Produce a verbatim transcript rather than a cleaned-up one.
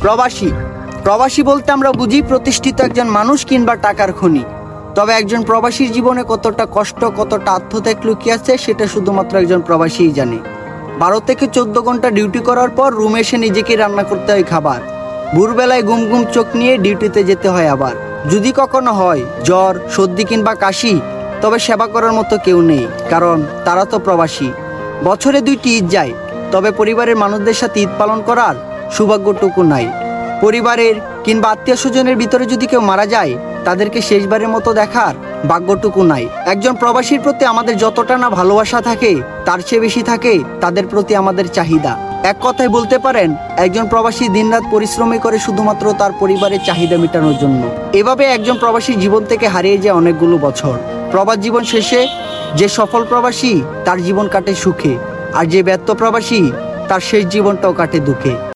প্রবাসী প্রবাসী বলতে আমরা বুঝি প্রতিষ্ঠিত একজন মানুষ কিংবা টাকার খনি। তবে একজন প্রবাসীর জীবনে কতটা কষ্ট, কতটা আত্মত্যাগ লুকিয়ে আছে সেটা শুধুমাত্র একজন প্রবাসীই জানে। বারো থেকে চোদ্দ ঘন্টা ডিউটি করার পর রুমে এসে নিজেকে রান্না করতে হয় খাবার। ভোরবেলায় ঘুম ঘুম চোখ নিয়ে ডিউটিতে যেতে হয় আবার। যদি কখনো হয় জ্বর, সর্দি কিংবা কাশি, তবে সেবা করার মতো কেউ নেই, কারণ তারা তো প্রবাসী। বছরে দুইটি ঈদ যায়, তবে পরিবারের মানুষদের সাথে ঈদ পালন করার সৌভাগ্যটুকু নাই। পরিবারের কিংবা আত্মীয় স্বজনের ভিতরে যদি কেউ মারা যায়, তাদেরকে শেষবারের মতো দেখার ভাগ্যটুকু নাই। একজন প্রবাসীর প্রতি আমাদের যতটা না ভালোবাসা থাকে, তার চেয়ে বেশি থাকে তাদের প্রতি আমাদের চাহিদা। এক কথায় বলতে পারেন, একজন প্রবাসী দিনরাত পরিশ্রমী করে শুধুমাত্র তার পরিবারের চাহিদা মেটানোর জন্য। এভাবে একজন প্রবাসীর জীবন থেকে হারিয়ে যায় অনেকগুলো বছর। প্রবাস জীবন শেষে যে সফল প্রবাসী, তার জীবন কাটে সুখে, আর যে ব্যর্থ প্রবাসী, তার শেষ জীবনটাও কাটে দুঃখে।